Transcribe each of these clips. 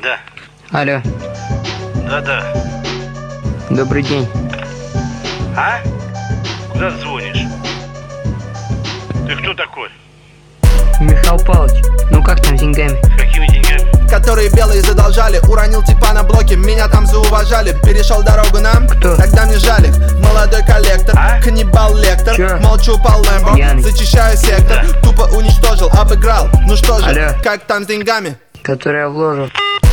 Да. Алло, Да-да. добрый день. А? Куда ты звонишь? Ты кто такой? Михаил Павлович, ну как там с деньгами? Какими деньгами? Которые белые задолжали, уронил типа на блоке, меня там зауважали. Перешел дорогу нам, Кто? тогда мне жаль их. Молодой коллектор, А? каннибал лектор. Чё? Молчу по Лэмбо, Пьяный. зачищаю сектор. Да. Тупо уничтожил, обыграл. Ну что же, Алло. как там с деньгами? Который я вложил.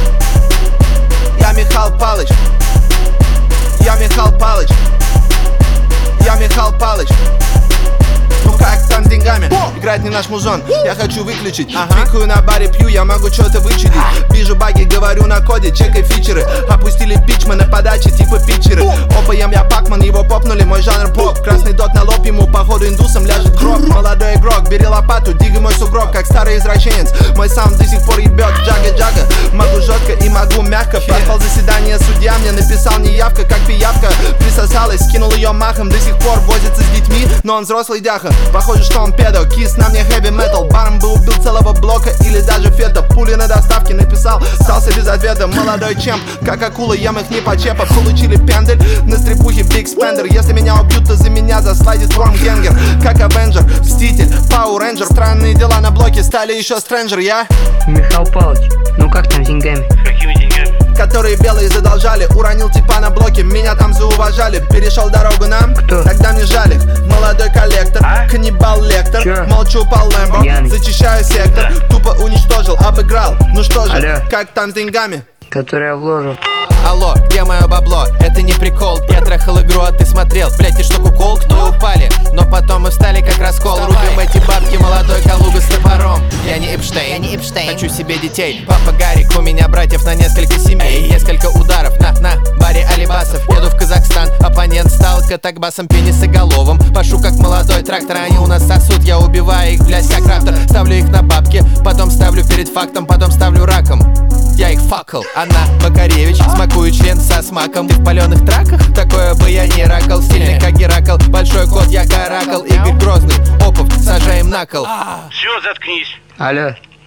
Я Михаил Палыч. Я Михаил Палыч. Я Михаил Палыч. Ну как там с деньгами? Играть не наш музон, я хочу выключить. Пикаю на баре, пью, я могу что-то вычудить. Вижу баги, говорю на коде, чекай фичеры. Опустили пич, мы на подаче, типа питчеры. Опаем я Пакман, его попнули, мой жанр поп. Красный дот на лоб, ему походу индусом ляжет гроб. Молодой игрок, бери лопату, дигай мой сугроб, как старый извращенец. Мой саунд до сих пор ебет, джага-джага. Могу жестко и могу мягко. Проспал заседание, судья мне написал неявка, как пиявка. Присосалась, скинул ее махом, до сих пор возится с детьми, но он взрослый дяха. Похоже, что он педо, кис на мне heavy metal. Баром бы убил целого блока или даже фета. Пули на доставке написал, остался без ответа. Молодой чемп, как акула, ем их не по чепа. Получили пендель на стрипухе Big Spender. Если меня убьют, то за меня заслайдит Вормгенгер. Как Авенджер, Мститель, Power Ranger. Странные дела на блоке стали еще стрэнджер, я. Михаил Павлович, ну как там с деньгами? Какими деньгами? Которые белые задолжали, уронил типа на блоке, меня там зауважали. Перешел дорогу нам, Кто? тогда мне жаль их. Молодой коллектор, А? каннибал лектор. Чё? Молчу по Лэмбо, Пьяный. зачищаю сектор. Тупо уничтожил, обыграл. Ну что же, Алло. как там с деньгами? Который я вложил. Алло, где мое бабло? Это не прикол. Я трахал игру, а ты смотрел. Блять, ты что, кукол? Мы упали, но потом мы встали как раскол. Рубим эти бабки, молодой Калуга с топором. Я не Эпштейн, хочу себе детей. Папа Гарик, у меня братьев на несколько семей. Несколько ударов на баре Алибасов. Еду в Казахстан, оппонент стал катакбасом пенисоголовым. Пашу как молодой трактор, они у нас сосут. Я убиваю их, блядь, как раптор. Ставлю их на бабки, потом ставлю перед фактом, потом ставлю раком. Я их факал. Анна Макаревич, смакую член со смаком. Ты в паленых траках? Такое бы я не ракал. Стильный как Геракл, большой кот, я каракал. Игорь Грозный, Опов, сажаем на кол. Все, заткнись. Алло,